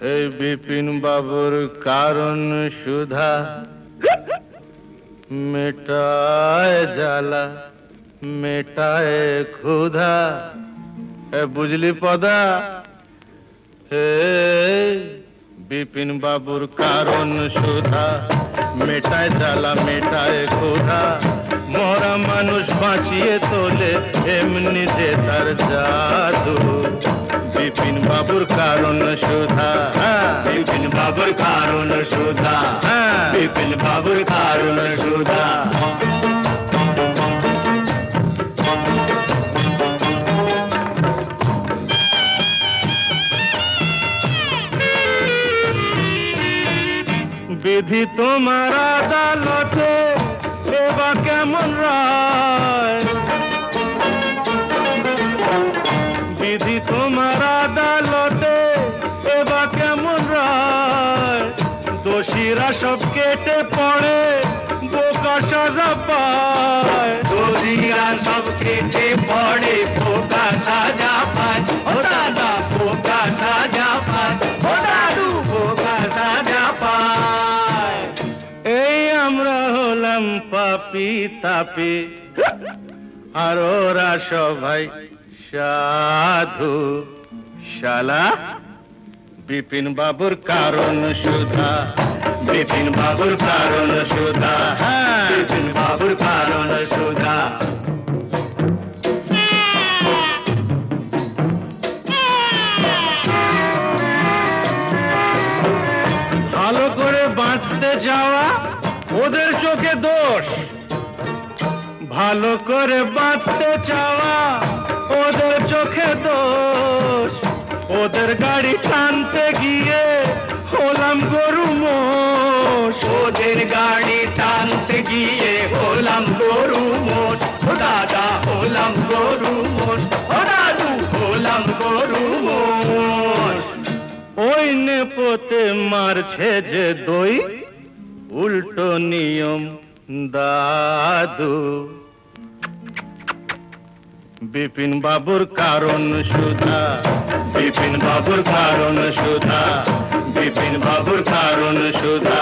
এই বিপিন বাবুর কারণ সুধা মেটায় জ্বালা মেটায় ক্ষুধা। বুঝলি পদা? হে বিপিন বাবুর কারণ সুধা মেটায় জ্বালা মেটায় ক্ষুধা। মরা মানুষ বাঁচিয়ে তোলে এমনি যে তার জাদু। বিপিন বাবুর কারণ সুধা, বিপিন বাবুর কারণ সুধা, বিপিন বাবুর কারণ সুধা। বিধি তোমার আদালতে এবার কেমন রায়? বিধি তোমার আদালতে এবার কেমন রায়? দোষীরা সব কেটে পড়ে বোকা সাজা পায়। দোষীরা সব কেটে পড়ে বোকা সাজা পায়। ও দাদা বোকা সাজা পায়, ও দাদু বোকা সাজা পায়। এই আমরা হলাম পাপি তাপি আর ওরা সবাই সাধু। শালা বিপিন বাবুর কারণ সুধা, বিপিন বাবুর কারণ সুধা, বিপিন বাবুর কারণ সুধা। ভালো করে বাঁচতে যাওয়া ওদের চোখে দোষ। ভালো করে বাঁচতে চাওয়া ওদের চোখে দোষ। ওদের গাড়ি টানতে গিয়ে হলাম গরু মোষ। ওদের গাড়ি টানতে গিয়ে হলাম গরু মোষ। ও দাদা হলাম গরু মোষ, ও দাদু হলাম গরু মোষ। ওই নেপোতে মারছে যে দই উল্টো নিয়ম দাদু। বিপিন বাবুর কারণ সুধা, বিপিন বাবুর কারণ সুধা, বিপিন বাবুর কারণ সুধা।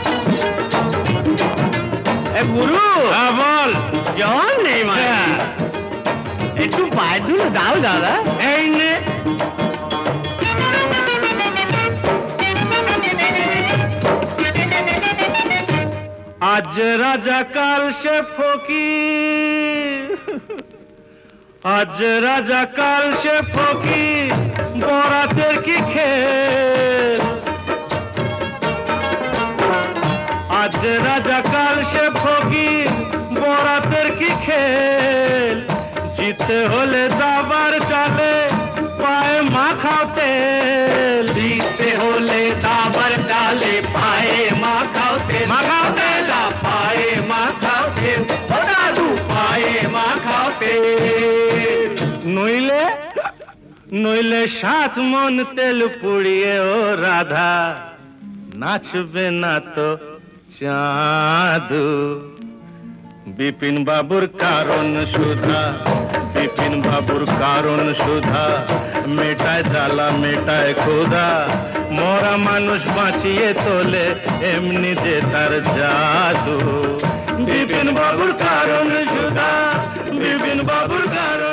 গুরু বল। জন নেই মানে একটু পায়ে ধুলো দাও দাদা। এই নে। আজ রাজা কাল সে ফকির, আজ রাজা কাল সে ফকির বরাতের কি খেল। আজ রাজা কাল সে ফকির বরাতের কি খেল। জিতে হলে দাবার চালে পায়ে মাখাও তেল। জিতে হলে দাবার চালে পায়ে মাখাও তেল। মাখাও তেল পায়ে মাখাও তেল, ও দাদু পায়ে মাখাও তেল। নইলে নইলে 7 মন তেল পুড়িয়ে ও রাধা নাচবে না তো চাঁদু। বিপিন বাবুর কারণ সুধা, বিপিন বাবুর কারণ সুধা মেটায় জ্বালা মেটায় ক্ষুধা। মরা মানুষ বাঁচিয়ে তোলে এমনি যে তার জাদু। বিপিন বাবুর কারণ সুধা, বিপিন বাবুর কারণ